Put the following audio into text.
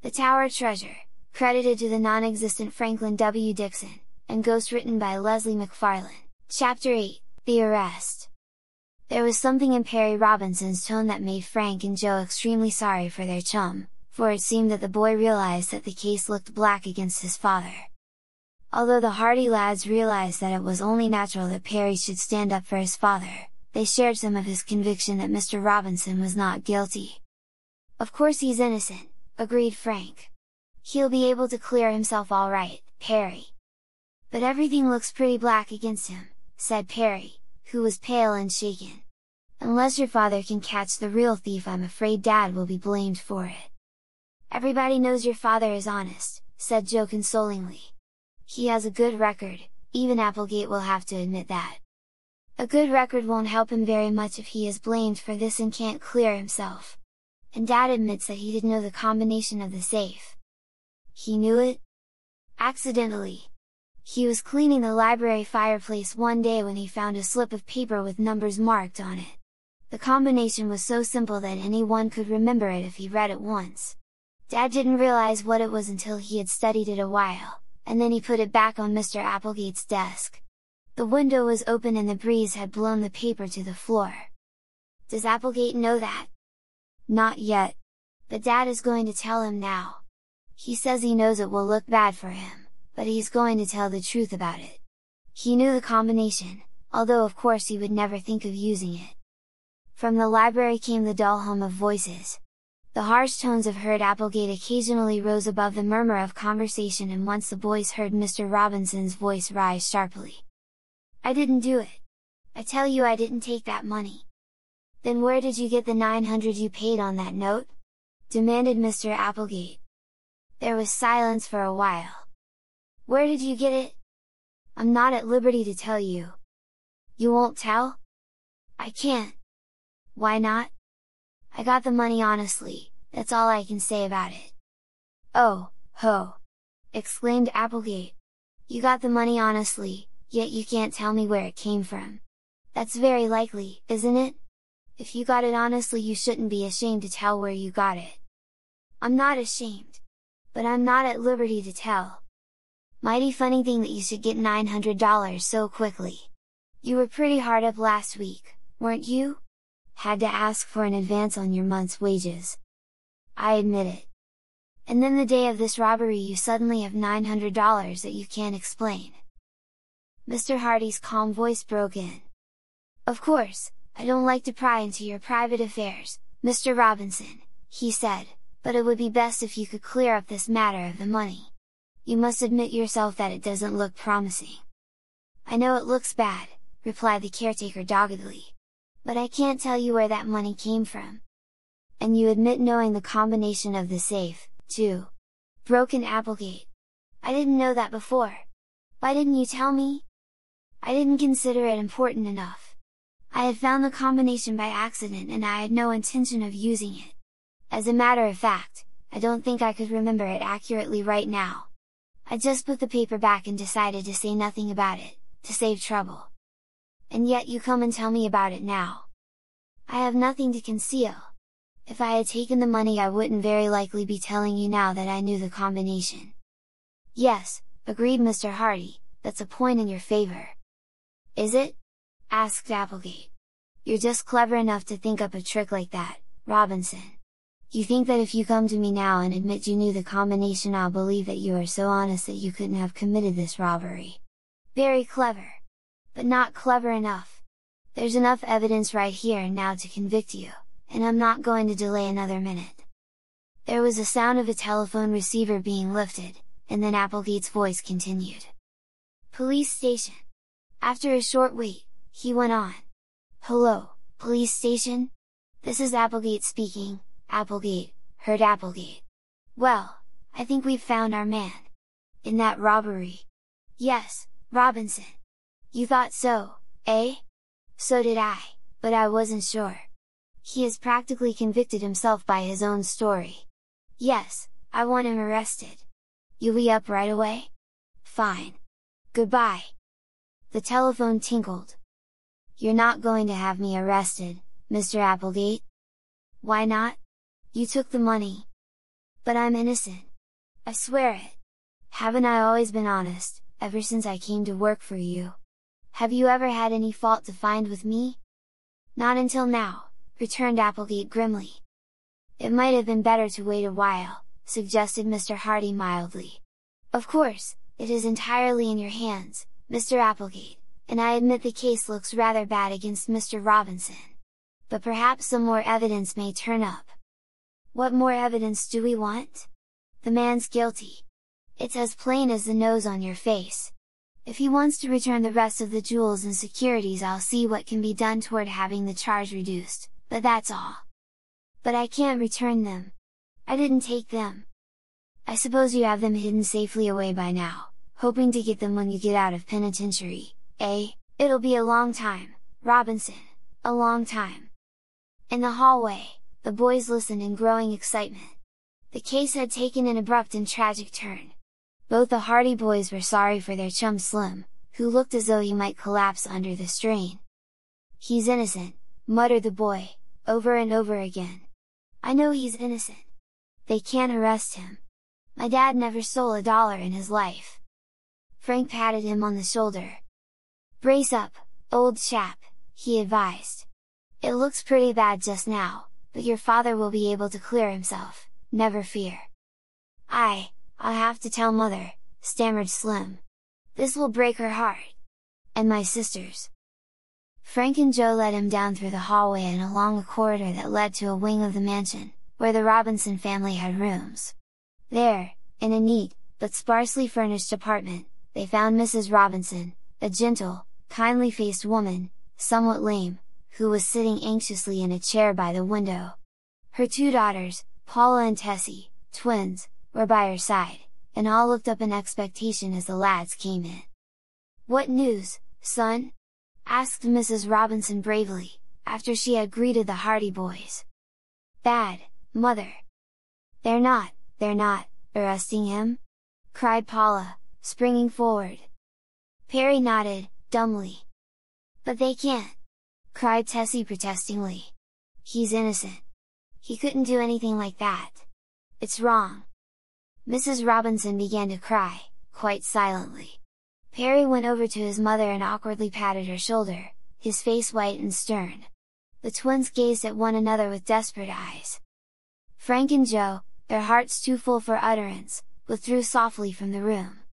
The Tower Treasure, credited to the non-existent Franklin W. Dixon, and ghostwritten by Leslie McFarlane. Chapter 8, The Arrest. There was something in Perry Robinson's tone that made Frank and Joe extremely sorry for their chum, for it seemed that the boy realized that the case looked black against his father. Although the Hardy lads realized that it was only natural that Perry should stand up for his father, they shared some of his conviction that Mr. Robinson was not guilty. "Of course he's innocent," agreed Frank. "He'll be able to clear himself all right, Perry." "But everything looks pretty black against him," said Perry, who was pale and shaken. "Unless your father can catch the real thief, I'm afraid Dad will be blamed for it." "Everybody knows your father is honest," said Joe consolingly. "He has a good record, even Applegate will have to admit that." "A good record won't help him very much if he is blamed for this and can't clear himself. And Dad admits that he didn't know the combination of the safe." "He knew it?" "Accidentally. He was cleaning the library fireplace one day when he found a slip of paper with numbers marked on it. The combination was so simple that anyone could remember it if he read it once. Dad didn't realize what it was until he had studied it a while, and then he put it back on Mr. Applegate's desk. The window was open and the breeze had blown the paper to the floor." "Does Applegate know that?" "Not yet. But Dad is going to tell him now. He says he knows it will look bad for him, but he's going to tell the truth about it. He knew the combination, although of course he would never think of using it." From the library came the dull hum of voices. The harsh tones of Herd Applegate occasionally rose above the murmur of conversation, and once the boys heard Mr. Robinson's voice rise sharply. "I didn't do it! I tell you I didn't take that money!" "Then where did you get the $900 you paid on that note?" demanded Mr. Applegate. There was silence for a while. "Where did you get it?" "I'm not at liberty to tell you." "You won't tell?" "I can't." "Why not?" "I got the money honestly, that's all I can say about it." "Oh, ho!" exclaimed Applegate. "You got the money honestly, yet you can't tell me where it came from. That's very likely, isn't it? If you got it honestly, you shouldn't be ashamed to tell where you got it." "I'm not ashamed. But I'm not at liberty to tell." "Mighty funny thing that you should get $900 so quickly. You were pretty hard up last week, weren't you? Had to ask for an advance on your month's wages." "I admit it." "And then the day of this robbery you suddenly have $900 that you can't explain." Mr. Hardy's calm voice broke in. "Of course, I don't like to pry into your private affairs, Mr. Robinson," he said, "but it would be best if you could clear up this matter of the money. You must admit yourself that it doesn't look promising." "I know it looks bad," replied the caretaker doggedly. "But I can't tell you where that money came from." "And you admit knowing the combination of the safe, too?" broke in Applegate. "I didn't know that before. Why didn't you tell me?" "I didn't consider it important enough. I had found the combination by accident and I had no intention of using it. As a matter of fact, I don't think I could remember it accurately right now. I just put the paper back and decided to say nothing about it, to save trouble. And yet you come and tell me about it now. I have nothing to conceal. If I had taken the money I wouldn't very likely be telling you now that I knew the combination." "Yes," agreed Mr. Hardy, "that's a point in your favor." "Is it?" asked Applegate. "You're just clever enough to think up a trick like that, Robinson. You think that if you come to me now and admit you knew the combination, I'll believe that you are so honest that you couldn't have committed this robbery. Very clever! But not clever enough. There's enough evidence right here and now to convict you, and I'm not going to delay another minute." There was a sound of a telephone receiver being lifted, and then Applegate's voice continued. "Police station." After a short wait, he went on. "Hello, police station? This is Applegate speaking, Applegate, Herd Applegate. Well, I think we've found our man." "In that robbery?" "Yes, Robinson. You thought so, eh? So did I, but I wasn't sure. He has practically convicted himself by his own story. Yes, I want him arrested. You'll be up right away? Fine. Goodbye." The telephone tinkled. "You're not going to have me arrested, Mr. Applegate?" "Why not? You took the money." But I'm innocent. I swear it. Haven't I always been honest, ever since I came to work for you? Have you ever had any fault to find with me?" "Not until now," returned Applegate grimly. "It might have been better to wait a while," suggested Mr. Hardy mildly. "Of course, it is entirely in your hands, Mr. Applegate, and I admit the case looks rather bad against Mr. Robinson. But perhaps some more evidence may turn up." "What more evidence do we want? The man's guilty. It's as plain as the nose on your face. If he wants to return the rest of the jewels and securities, I'll see what can be done toward having the charge reduced, but that's all." "But I can't return them. I didn't take them." "I suppose you have them hidden safely away by now, hoping to get them when you get out of penitentiary, eh?" "It'll be a long time, Robinson, a long time." In the hallway, the boys listened in growing excitement. The case had taken an abrupt and tragic turn. Both the Hardy boys were sorry for their chum Slim, who looked as though he might collapse under the strain. "He's innocent," muttered the boy, over and over again. "I know he's innocent. They can't arrest him. My dad never stole $1 in his life." Frank patted him on the shoulder. "Brace up, old chap," he advised. "It looks pretty bad just now, but your father will be able to clear himself, never fear." I'll have to tell Mother," stammered Slim. "This will break her heart. And my sisters." Frank and Joe led him down through the hallway and along a corridor that led to a wing of the mansion, where the Robinson family had rooms. There, in a neat, but sparsely furnished apartment, they found Mrs. Robinson, a gentle, kindly-faced woman, somewhat lame, who was sitting anxiously in a chair by the window. Her 2 daughters, Paula and Tessie, twins, were by her side, and all looked up in expectation as the lads came in. "What news, son?" asked Mrs. Robinson bravely, after she had greeted the Hardy boys. "Bad, Mother." They're not arresting him?" cried Paula, springing forward. Perry nodded, dumbly. "But they can't!" cried Tessie protestingly. "He's innocent. He couldn't do anything like that. It's wrong." Mrs. Robinson began to cry, quite silently. Perry went over to his mother and awkwardly patted her shoulder, his face white and stern. The twins gazed at one another with desperate eyes. Frank and Joe, their hearts too full for utterance, withdrew softly from the room.